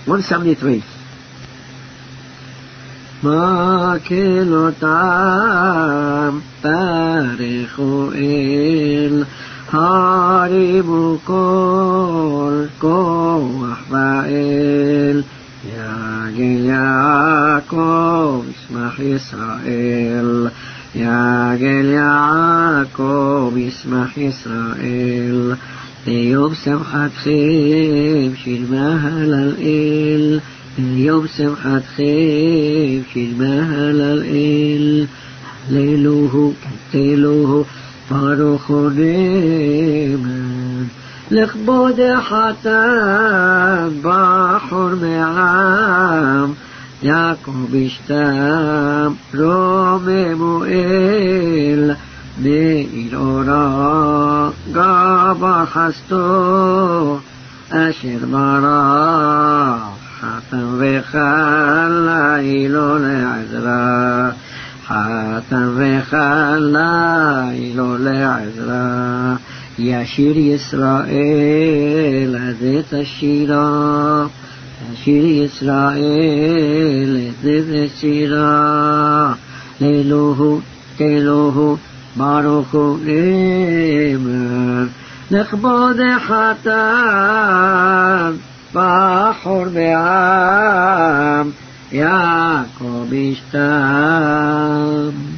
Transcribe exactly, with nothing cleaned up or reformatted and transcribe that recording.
one seventy-three. מקהלותם ברכו אל, הרימו כל כוח באל, יגל יעקב ישמח ישראל, יגל יעקב ישמח ישראל, ליום שמחתכם שיר מהלל אל, ליום שמחתכם שיר מהלל אל, הללוהו קטלוהו ברוך הוא נאמן, לכבוד החתן בחור מעם, יעקב אשתם רוממו אל, מאיר אורה גבר חסדו, אשר ברח חתן וחלה אילו לעזרה, חתן וחלה אילו לעזרה, ישיר ישראל את השירה, ישיר ישראל את השירה, לאלוהו כאלוהו ברוך הוא נאמן, לכבוד החתן בחור בעם, יעקב אשתם.